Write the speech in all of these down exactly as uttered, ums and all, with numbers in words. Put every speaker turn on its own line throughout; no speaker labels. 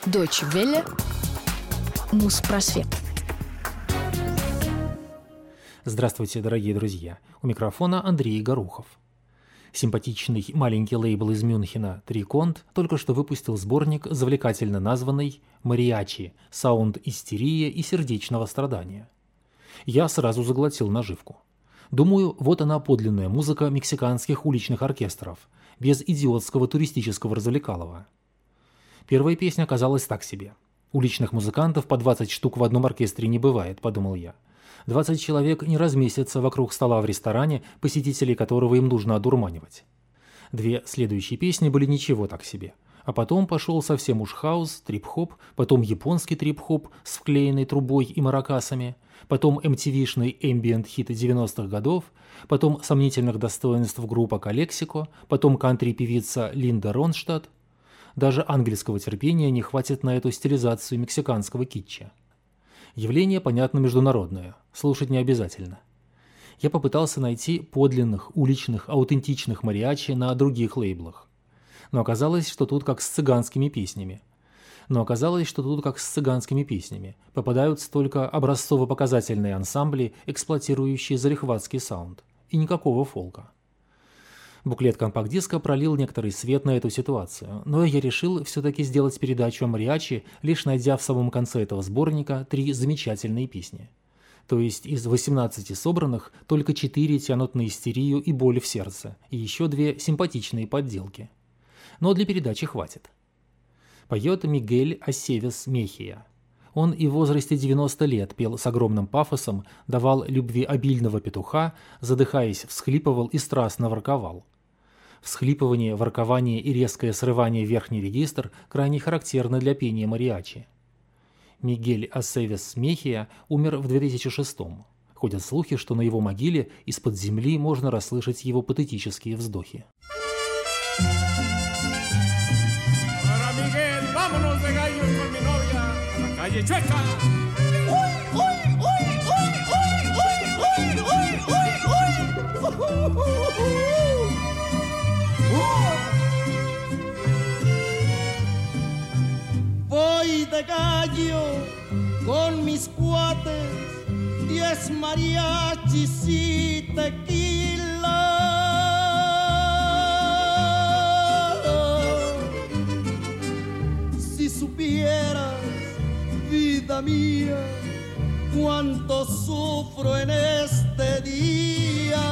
Deutsche Welle. Муспросвет.
Здравствуйте, дорогие друзья. У микрофона Андрей Горохов. Симпатичный маленький лейбл из Мюнхена «Триконт» только что выпустил сборник, завлекательно названный «Мариачи. Саунд истерии и сердечного страдания». Я сразу заглотил наживку. Думаю, вот она подлинная музыка мексиканских уличных оркестров, без идиотского туристического развлекалова. Первая песня оказалась так себе. Уличных музыкантов по двадцать штук в одном оркестре не бывает, подумал я. двадцать человек не разместятся вокруг стола в ресторане, посетителей которого им нужно одурманивать. Две следующие песни были ничего так себе. А потом пошел совсем уж хаус, трип-хоп, потом японский трип-хоп с вклеенной трубой и маракасами, потом эм ти ви-шный эмбиент-хит девяностых годов, потом сомнительных достоинств группа Калексико, потом кантри-певица Линда Ронштадт. Даже ангельского терпения не хватит на эту стилизацию мексиканского китча. Явление, понятно, международное, слушать не обязательно. Я попытался найти подлинных, уличных, аутентичных мариачи на других лейблах. Но оказалось, что тут как с цыганскими песнями. Но оказалось, что тут как с цыганскими песнями. Попадаются только образцово-показательные ансамбли, эксплуатирующие залихватский саунд. И никакого фолка. Буклет компакт-диска пролил некоторый свет на эту ситуацию, но я решил все-таки сделать передачу о мариачи, лишь найдя в самом конце этого сборника три замечательные песни. То есть из восемнадцати собранных только четыре тянут на истерию и боль в сердце, и еще две симпатичные подделки. Но для передачи хватит. Поет Мигель Асевес Мехия. Он и в возрасте девяноста лет пел с огромным пафосом, давал любви обильного петуха, задыхаясь, всхлипывал и страстно ворковал. Всхлипывание, воркование и резкое срывание в верхний регистр крайне характерны для пения мариачи. Мигель Асевес Мехия умер в две тысячи шестом. Ходят слухи, что на его могиле из-под земли можно расслышать его патетические вздохи.
Voy de gallo con mis cuates, diez mariachis y tequila. Si supieras, vida mía, cuánto sufro en este día.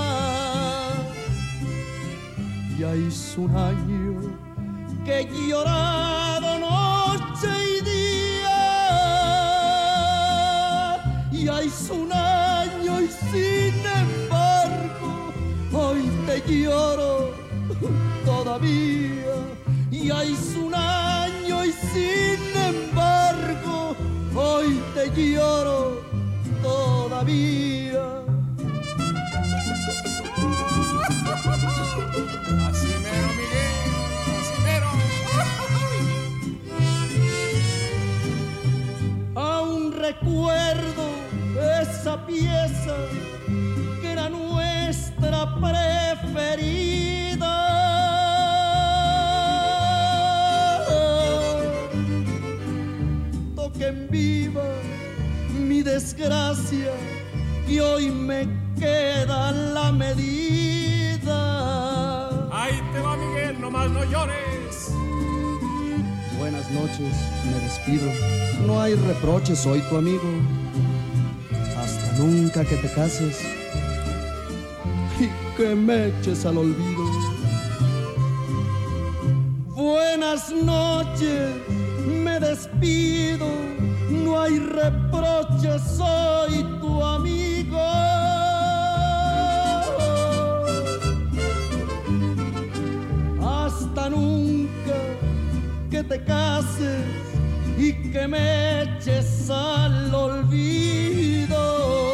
Ya hizo un año que he llorado noche y día. Ya hizo un año y sin embargo hoy te lloro todavía. Ya hizo un año y sin embargo hoy te lloro todavía. Así mero, Miguel, así mero. Aún recuerdo esa pieza que era nuestra preferida. Toquen viva mi desgracia y hoy me queda la medida. Ahí te va, Miguel, nomás no llores. Buenas noches, me despido. No hay reproches, soy tu amigo. Hasta nunca que te cases y que me eches al olvido. Buenas noches, me despido. No hay reproches, soy tu amigo. Hasta nunca que te cases y que me eches al olvido.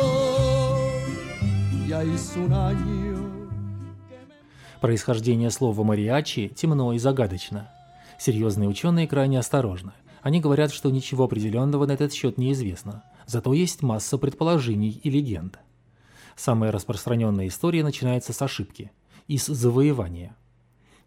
Ya hizo un año.
Происхождение слова «мариачи» темно и загадочно. Серьезные ученые крайне осторожны. Они говорят, что ничего определенного на этот счет неизвестно, зато есть масса предположений и легенд. Самая распространенная история начинается с ошибки, из завоевания.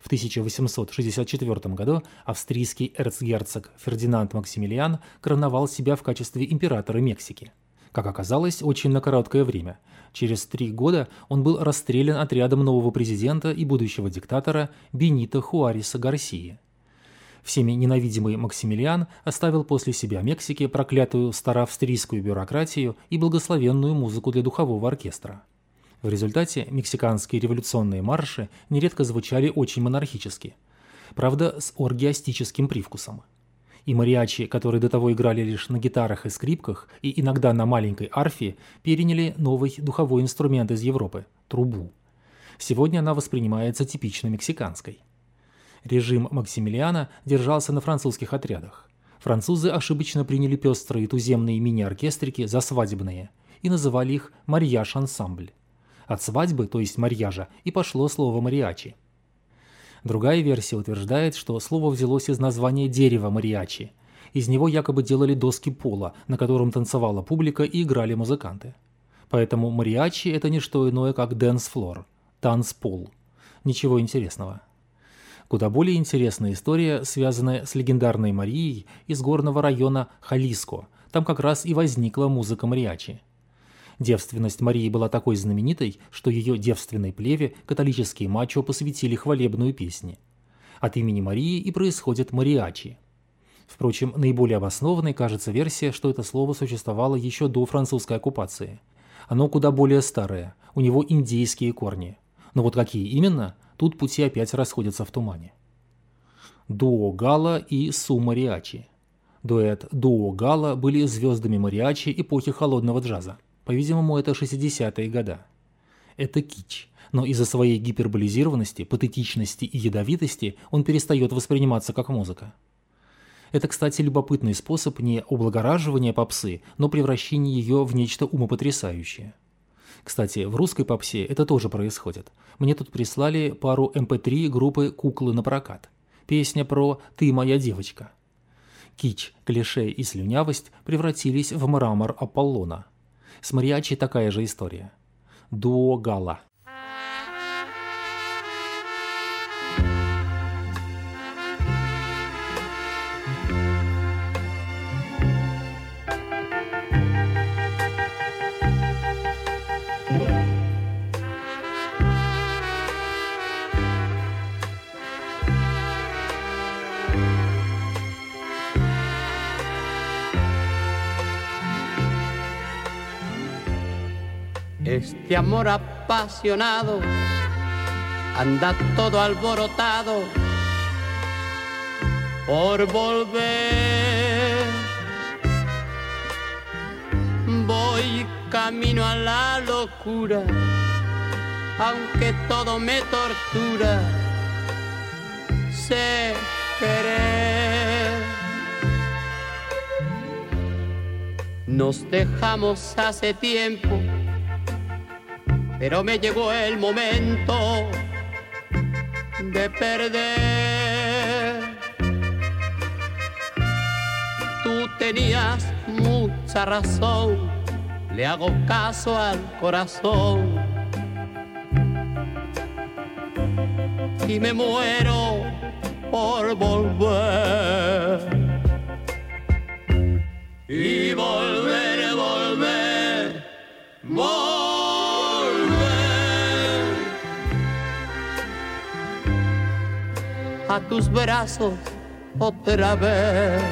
В тысяча восемьсот шестьдесят четвёртом году австрийский эрцгерцог Фердинанд Максимилиан короновал себя в качестве императора Мексики. Как оказалось, очень на короткое время. Через три года он был расстрелян отрядом нового президента и будущего диктатора Бенито Хуареса Гарсии. Всеми ненавидимый Максимилиан оставил после себя Мексике проклятую староавстрийскую бюрократию и благословенную музыку для духового оркестра. В результате мексиканские революционные марши нередко звучали очень монархически, правда, с оргиастическим привкусом. И мариачи, которые до того играли лишь на гитарах и скрипках и иногда на маленькой арфе, переняли новый духовой инструмент из Европы – трубу. Сегодня она воспринимается типично мексиканской. Режим Максимилиана держался на французских отрядах. Французы ошибочно приняли пестрые туземные мини-оркестрики за свадебные и называли их «марьяж-ансамбль». От свадьбы, то есть марьяжа, и пошло слово «мариачи». Другая версия утверждает, что слово взялось из названия дерева мариачи. Из него якобы делали доски пола, на котором танцевала публика и играли музыканты. Поэтому мариачи – это не что иное, как дэнс-флор, танцпол. Ничего интересного. Куда более интересная история, связанная с легендарной Марией из горного района Халиско. Там как раз и возникла музыка мариачи. Девственность Марии была такой знаменитой, что ее девственной плеве католические мачо посвятили хвалебную песню. От имени Марии и происходит мариачи. Впрочем, наиболее обоснованной кажется версия, что это слово существовало еще до французской оккупации. Оно куда более старое, у него индейские корни. Но вот какие именно, тут пути опять расходятся в тумане. Дуо Гала и Су Мариачи. Дуэт Дуо Гала были звездами мариачи эпохи холодного джаза. По-видимому, это шестидесятые годы. Это кич, но из-за своей гиперболизированности, патетичности и ядовитости он перестает восприниматься как музыка. Это, кстати, любопытный способ не облагораживания попсы, но превращения ее в нечто умопотрясающее. Кстати, в русской попсе это тоже происходит. Мне тут прислали пару эм пэ три группы «Куклы на прокат». Песня про «Ты моя девочка». Кич, клише и слюнявость превратились в мрамор Аполлона. С мариачи такая же история. Дуо Гала.
Este amor apasionado anda todo alborotado por volver. Voy camino a la locura, aunque todo me tortura. Sé querer. Nos dejamos hace tiempo, pero me llegó el momento de perder. Tú tenías mucha razón, le hago caso al corazón y me muero por volver. Y volver, volver, volver a tus brazos otra vez.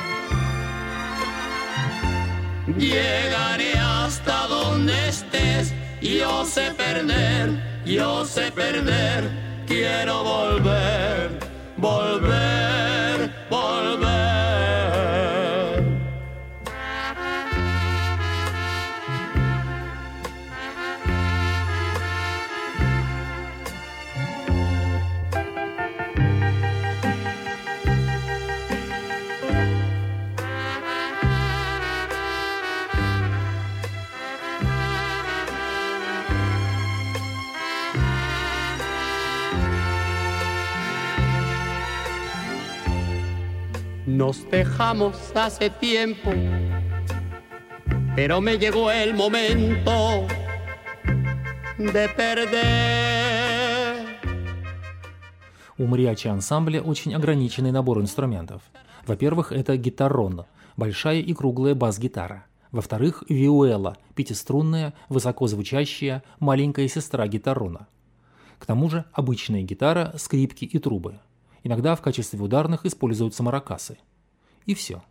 Llegaré hasta donde estés, yo sé perder, yo sé perder, quiero volver, volver, volver. Nos dejamos hace tiempo, pero me llegó el momento de perder.
У мариачи-ансамбля очень ограниченный набор инструментов. Во-первых, это гитарон, большая и круглая бас-гитара. Во-вторых, виуэла, пятиструнная, высоко звучащая, маленькая сестра гитарона. К тому же обычная гитара, скрипки и трубы. Иногда в качестве ударных используются маракасы. И все.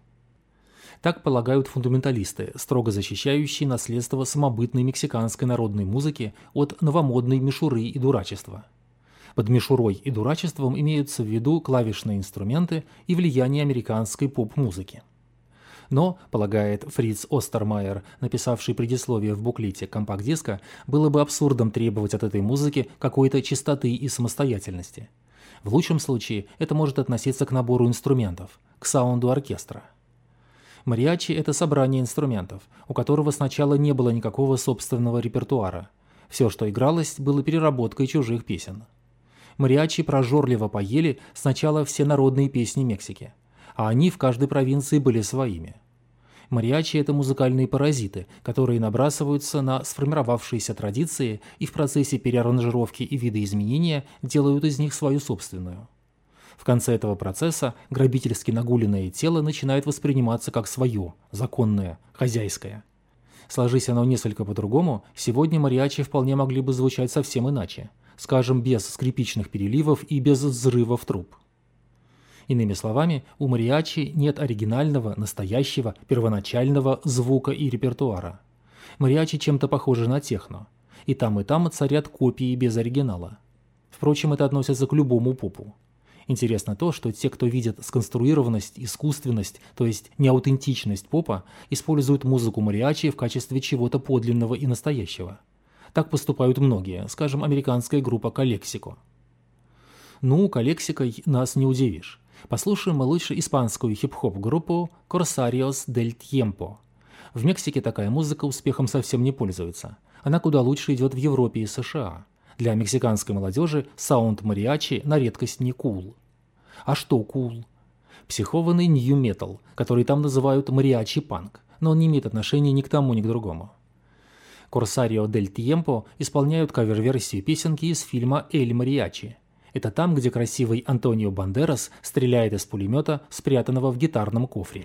Так полагают фундаменталисты, строго защищающие наследство самобытной мексиканской народной музыки от новомодной мишуры и дурачества. Под мишурой и дурачеством имеются в виду клавишные инструменты и влияние американской поп-музыки. Но, полагает Фриц Остермайер, написавший предисловие в буклете компакт-диска, было бы абсурдом требовать от этой музыки какой-то чистоты и самостоятельности. В лучшем случае это может относиться к набору инструментов, к саунду оркестра. Мариачи – это собрание инструментов, у которого сначала не было никакого собственного репертуара. Все, что игралось, было переработкой чужих песен. Мариачи прожорливо поели сначала все народные песни Мексики, а они в каждой провинции были своими. Мариачи – это музыкальные паразиты, которые набрасываются на сформировавшиеся традиции и в процессе переаранжировки и видоизменения делают из них свою собственную. В конце этого процесса грабительски нагуленное тело начинает восприниматься как свое, законное, хозяйское. Сложись оно несколько по-другому, сегодня мариачи вполне могли бы звучать совсем иначе, скажем, без скрипичных переливов и без взрывов труб. Иными словами, у мариачи нет оригинального, настоящего, первоначального звука и репертуара. Мариачи чем-то похожи на техно. И там, и там царят копии без оригинала. Впрочем, это относится к любому попу. Интересно то, что те, кто видят сконструированность, искусственность, то есть неаутентичность попа, используют музыку мариачи в качестве чего-то подлинного и настоящего. Так поступают многие, скажем, американская группа Калексико. Ну, Калексикой нас не удивишь. Послушаем мы лучше испанскую хип-хоп-группу Corsarios del Tiempo. В Мексике такая музыка успехом совсем не пользуется. Она куда лучше идет в Европе и США. Для мексиканской молодежи саунд мариачи на редкость не кул. А что кул? Психованный нью-метал, который там называют мариачи-панк, но он не имеет отношения ни к тому, ни к другому. Corsario del Tiempo исполняют кавер-версию песенки из фильма «Эль Мариачи». Это там, где красивый Антонио Бандерас стреляет из пулемета, спрятанного в гитарном кофре.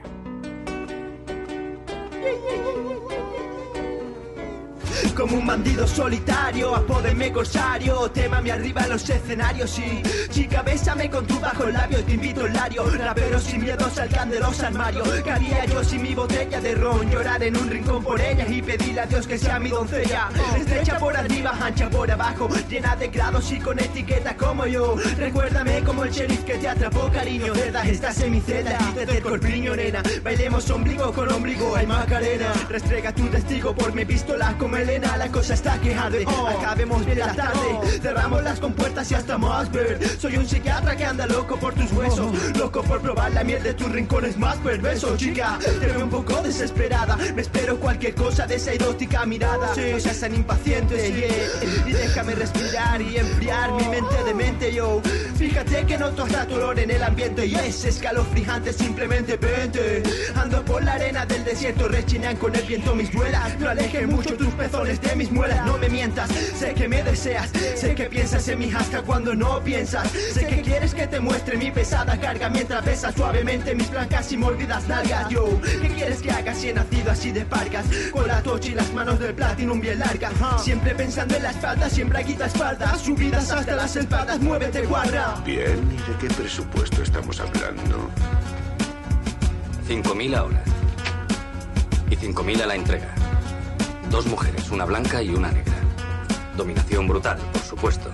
Como un bandido solitario, apódenme corsario, témame arriba en los escenarios y chica, bésame con tu bajo labio y te invito al lario. Raperos sin miedo salgan de los armarios. ¿Qué haría yo sin mi botella de ron? Llorar en un rincón por ella y pedirle a Dios que sea mi doncella. Estrecha por arriba, ancha por abajo, llena de grados y con etiqueta como yo. Recuérdame como el sheriff que te atrapó, cariño. Verdad, estás en mi celda y te cerco el piño, nena. Bailemos ombligo con ombligo, ay Macarena. Restrega tu testigo por mi pistola como Elena. La cosa está que arde, oh, acabemos bien la tarde, oh, cerramos las compuertas y hasta más ver. Soy un psiquiatra que anda loco por tus huesos, oh, loco por probar la miel de tus rincones más perversos. Chica, te veo un poco desesperada, me espero cualquier cosa de esa erótica mirada. Sí. No seas tan impaciente, yeah, y déjame respirar y enfriar mi mente de mente, yo. Fíjate que noto hasta tu olor en el ambiente y es escalofriante, simplemente vente. Ando por la arena del desierto, rechinan con el viento mis muelas, no alejen mucho tus pezones de mis muelas, no me mientas. Sé que me deseas, sé que piensas en mí hasta cuando no piensas. Sé que quieres que te muestre mi pesada carga mientras besas suavemente mis blancas y mórbidas nalgas. Yo, ¿qué quieres que haga si he nacido así de parcas? Con la tocha y las manos del platinum bien largas, siempre pensando en la espalda, siempre quita espaldas, subidas hasta las espaldas, muévete guarda.
Bien, ¿y de qué presupuesto estamos hablando?
Cinco mil ahora. Y cinco mil a la entrega. Dos mujeres, una blanca y una negra. Dominación brutal, por supuesto.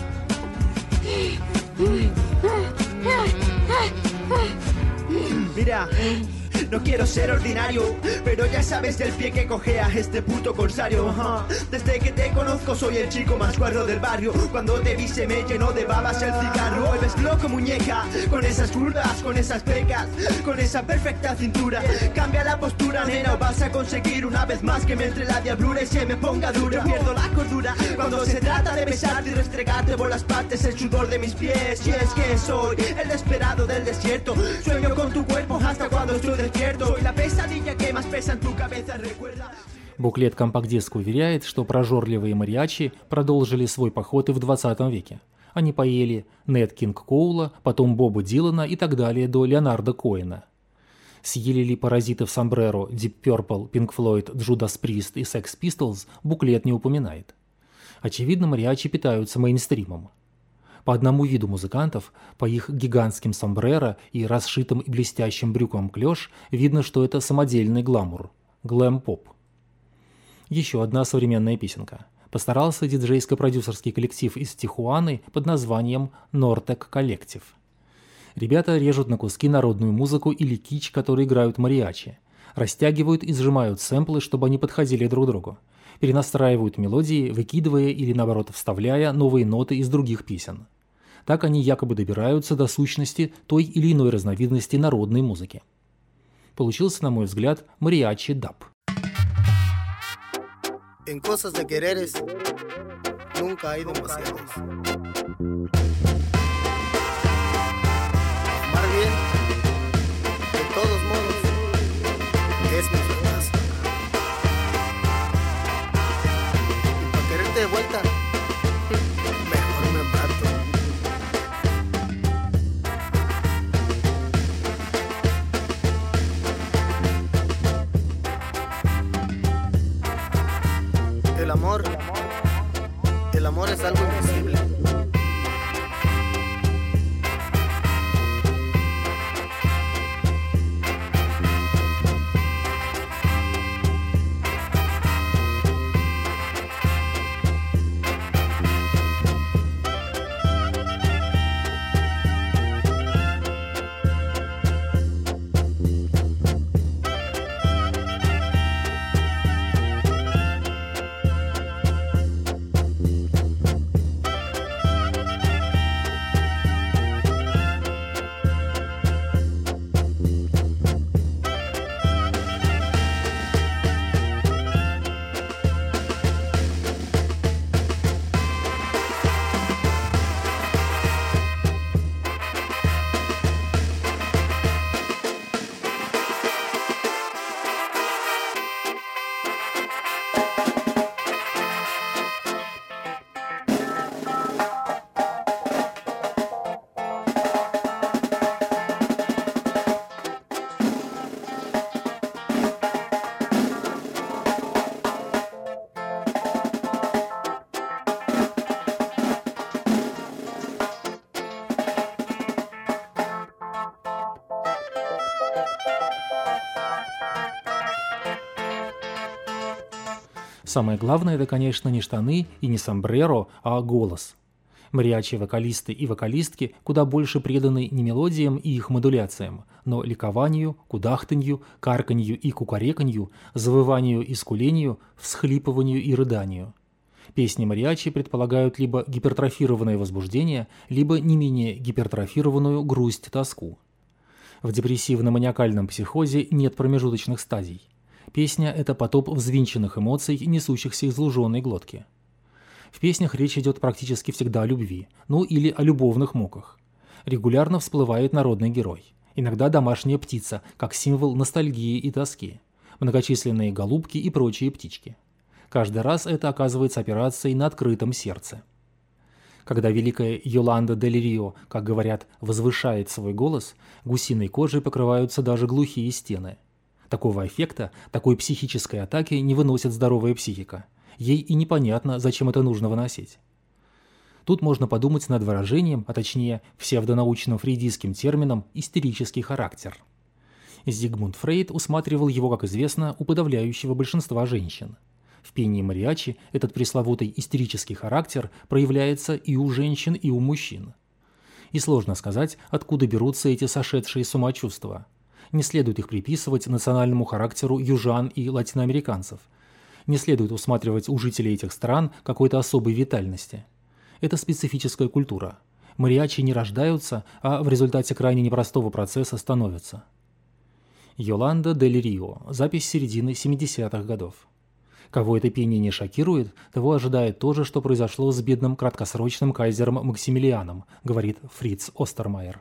Mira, no quiero ser ordinario, pero ya sabes del pie que cojea este puto corsario. uh-huh. Desde que te conozco soy el chico más guarro del barrio. Cuando te vi se me llenó de babas el cigarro. Vuelves loco muñeca, con esas curvas, con esas pecas, con esa perfecta cintura. Cambia la postura, nena, o vas a conseguir una vez más que me entre la diablura y se me ponga dura. Pierdo la cordura cuando se trata de besarte y restregarte por las partes el sudor de mis pies. Y es que soy el desesperado del desierto, sueño con tu cuerpo hasta cuando estoy despierto. Soy la pesadilla que más pesa en tu cabeza, recuerda.
Буклет компакт-диска уверяет, что прожорливые мариачи продолжили свой поход и в двадцатом веке. Они поели Нэт Кинг Коула, потом Боба Дилана и так далее до Леонарда Коэна. Съели ли паразитов Сомбреро, Deep Purple, Pink Floyd, Judas Priest и Sex Pistols, буклет не упоминает. Очевидно, мариачи питаются мейнстримом. По одному виду музыкантов, по их гигантским сомбреро и расшитым и блестящим брюкам клёш, видно, что это самодельный гламур – глэм-поп. Еще одна современная песенка. Постарался диджейско-продюсерский коллектив из Тихуаны под названием «Нортек Коллектив». Ребята режут на куски народную музыку или кич, которые играют мариачи. Растягивают и сжимают сэмплы, чтобы они подходили друг другу. Перенастраивают мелодии, выкидывая или, наоборот, вставляя новые ноты из других песен. Так они якобы добираются до сущности той или иной разновидности народной музыки. Получился, на мой взгляд, мариачи-даб.
En cosas de quereres, nunca hay demasiados. Amar bien, de todos modos, es mi fracaso. Y para quererte de vuelta, mejor me mato. El amor, el amor es algo invisible.
Самое главное – это, конечно, не штаны и не сомбреро, а голос. Мариачи-вокалисты и вокалистки куда больше преданы не мелодиям и их модуляциям, но ликованию, кудахтанью, карканью и кукареканью, завыванию и скулению, всхлипыванию и рыданию. Песни мариачи предполагают либо гипертрофированное возбуждение, либо не менее гипертрофированную грусть-тоску. В депрессивно-маниакальном психозе нет промежуточных стадий. Песня – это потоп взвинченных эмоций, несущихся из луженой глотки. В песнях речь идет практически всегда о любви, ну или о любовных муках. Регулярно всплывает народный герой. Иногда домашняя птица, как символ ностальгии и тоски. Многочисленные голубки и прочие птички. Каждый раз это оказывается операцией на открытом сердце. Когда великая Йоланда дель Рио, как говорят, возвышает свой голос, гусиной кожей покрываются даже глухие стены. Такого эффекта, такой психической атаки не выносит здоровая психика. Ей и непонятно, зачем это нужно выносить. Тут можно подумать над выражением, а точнее псевдонаучным фрейдистским термином «истерический характер». Зигмунд Фрейд усматривал его, как известно, у подавляющего большинства женщин. В пении мариачи этот пресловутый истерический характер проявляется и у женщин, и у мужчин. И сложно сказать, откуда берутся эти сошедшие с ума чувства. Не следует их приписывать национальному характеру южан и латиноамериканцев. Не следует усматривать у жителей этих стран какой-то особой витальности. Это специфическая культура. Мариачи не рождаются, а в результате крайне непростого процесса становятся. Йоланда дель Рио. Запись середины семидесятых годов. Кого это пение не шокирует, того ожидает то же, что произошло с бедным краткосрочным кайзером Максимилианом, говорит Фриц Остермайер.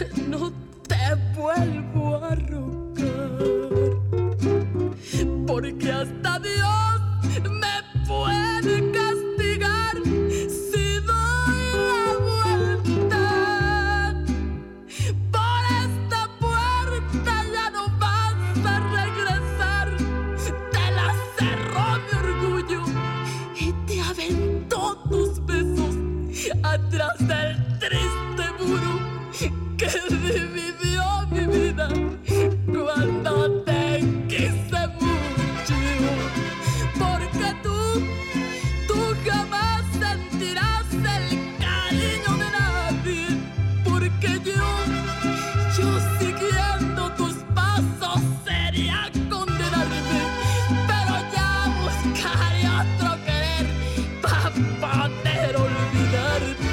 no te vuelvo a rogar, porque hasta Dios me puede castigar si doy la vuelta. Por esta puerta ya no vas a regresar, te la cerró mi orgullo y te aventó tus besos atrás del triste muro que dividió mi vida cuando te quise mucho. Porque tú, tú jamás sentirás el cariño de nadie, porque yo, yo siguiendo tus pasos sería condenarme, pero ya buscaré otro querer para poder olvidarte.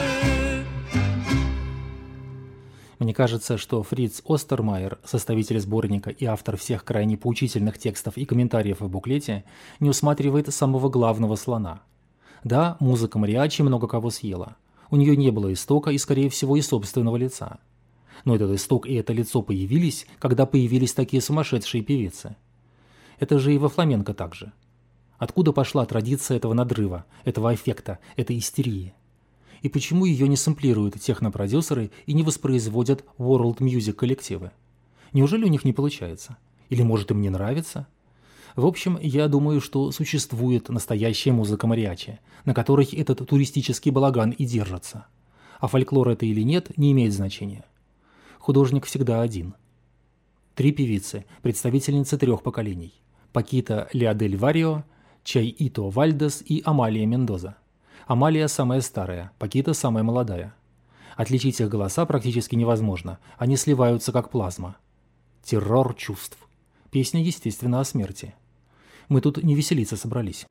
Мне кажется, что Фриц Остермайер, составитель сборника и автор всех крайне поучительных текстов и комментариев в буклете, не усматривает самого главного слона. Да, музыка мариачи много кого съела. У нее не было истока и, скорее всего, и собственного лица. Но этот исток и это лицо появились, когда появились такие сумасшедшие певицы. Это же и во фламенко так же. Откуда пошла традиция этого надрыва, этого аффекта, этой истерии? И почему ее не сэмплируют технопродюсеры и не воспроизводят World Music коллективы? Неужели у них не получается? Или, может, им не нравится? В общем, я думаю, что существует настоящая музыка мариачи, на которой этот туристический балаган и держится. А фольклор это или нет, не имеет значения. Художник всегда один. Три певицы, представительницы трех поколений. Пакита Леодель Варио, Чай-Ито Вальдес и Амалия Мендоза. Амалия самая старая, Пакита самая молодая. Отличить их голоса практически невозможно, они сливаются как плазма. Террор чувств. Песня, естественно, о смерти. Мы тут не веселиться собрались.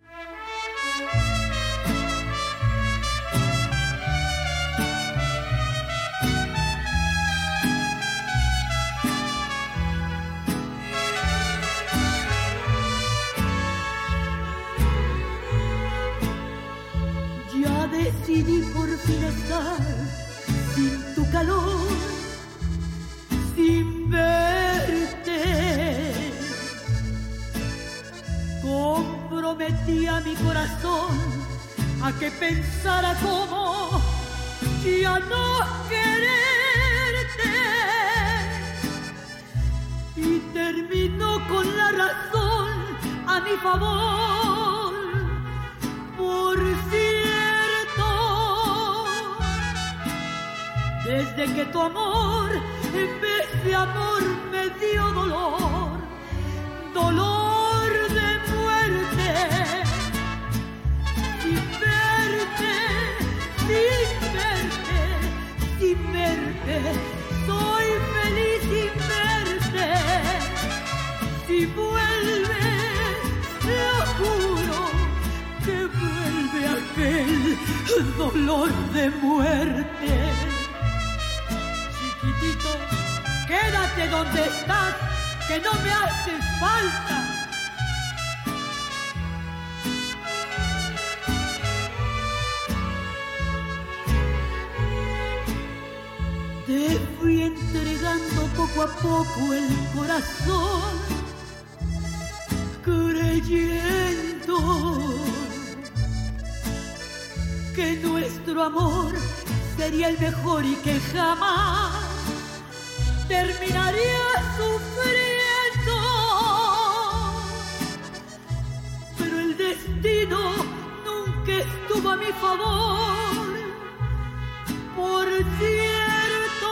Decidí por fin estar sin tu calor, sin verte. Comprometí a mi corazón a que pensara como ya no quererte, y terminó con la razón a mi favor. Por cierto, desde que tu amor en vez de amor me dio dolor, dolor de muerte, sin verte, sin verte, sin verte, soy feliz sin verte. Si vuelves, lo juro, que vuelve aquel dolor de muerte. Chiquitito, quédate donde estás, que no me haces falta. Te fui entregando poco a poco el corazón, creyendo que nuestro amor sería el mejor y que jamás terminaría sufriendo. Pero el destino nunca estuvo a mi favor. Por cierto,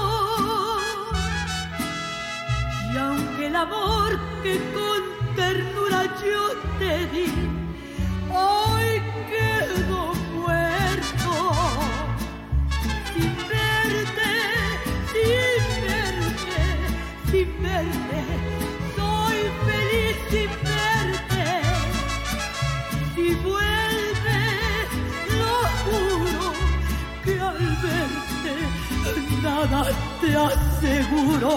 y aunque el amor que con ternura yo te di hoy quedó muerto, sin verte, sin verte, sin verte, soy feliz sin verte. Si vuelves, lo juro, que al verte nada te aseguro.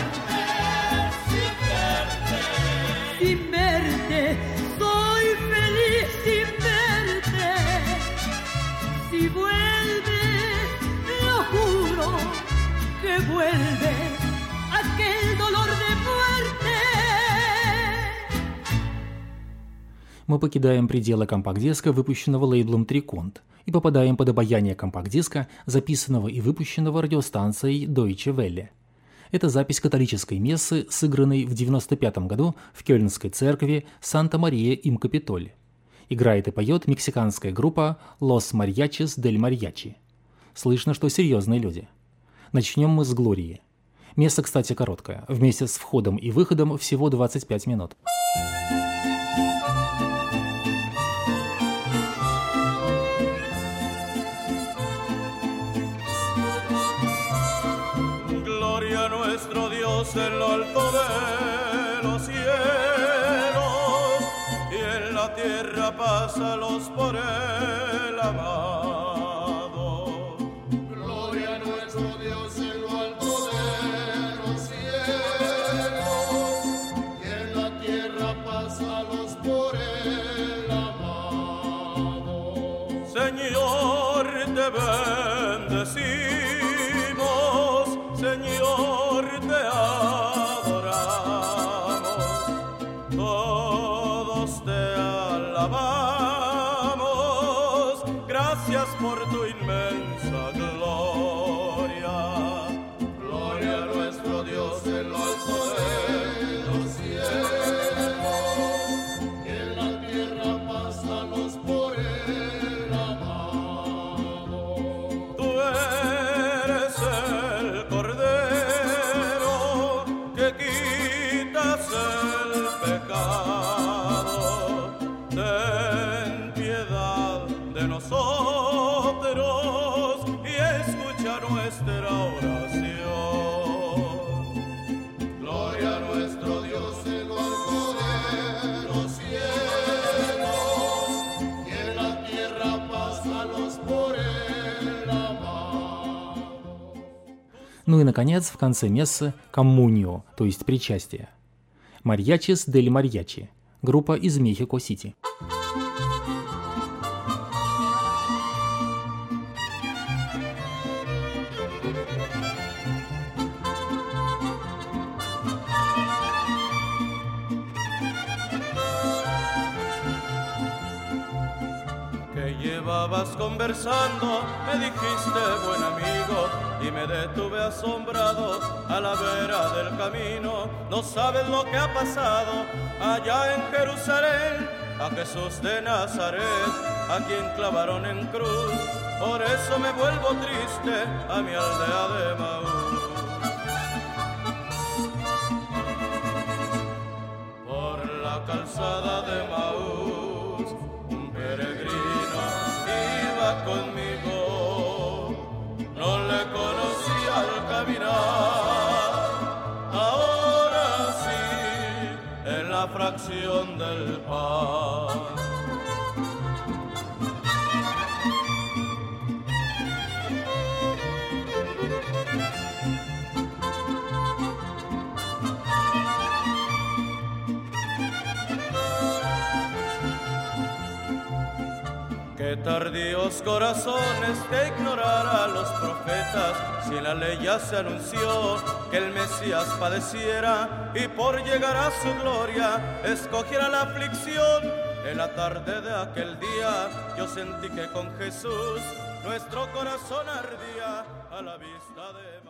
Sin verte, soy feliz sin verte. Si vuelves, lo juro, que que vuelve, aquel dolor de muerte.
Мы покидаем пределы компакт-диска, выпущенного лейблом «Триконт», и попадаем под обаяние компакт-диска, записанного и выпущенного радиостанцией Deutsche Welle. Это запись католической мессы, сыгранной в девяносто пятом году в Кёльнской церкви Санта-Мария-им-Капитоль. Играет и поет мексиканская группа Los Mariachis del Mariachi. Слышно, что серьезные люди. Начнем мы с Глории. Месса, кстати, короткое. Вместе с входом и выходом всего двадцать пять минут.
En lo alto de los cielos y en la tierra pasa los por el amado. Gloria a nuestro Dios en lo alto de los cielos y en la tierra pasa los por el amado. Señor, te bendecimos, Señor, te adoramos, todos te alabamos, gracias por tu inmensa gloria. Gloria a nuestro Dios en lo alto de los cielos, y en la tierra pasan los por el amado. Tú eres el Cordero que quitas el pecado, ten piedad de nosotros y escucha nuestra oración. Gloria a nuestro Dios en lo alto de los cielos y en la tierra pásalos por el amado.
Ну и, наконец, в конце мессы «Коммунио», то есть «Причастие». «Mariachis del Mariachi» – группа из Мехико-Сити.
Que llevabas conversando, me dijiste buen amigo, y me detuve asombrado a la vera del camino. No sabes lo que ha pasado allá en Jerusalén, a Jesús de Nazaret, a quien clavaron en cruz. Por eso me vuelvo triste a mi aldea de Maús. Por la calzada de Maús, un peregrino iba conmigo. No le conocí al caminar, ahora sí, en la fracción del pan. Qué tardíos corazones de ignorar a los profetas, si la ley ya se anunció que el Mesías padeciera y por llegar a su gloria escogiera la aflicción. En la tarde de aquel día yo sentí que con Jesús nuestro corazón ardía a la vista de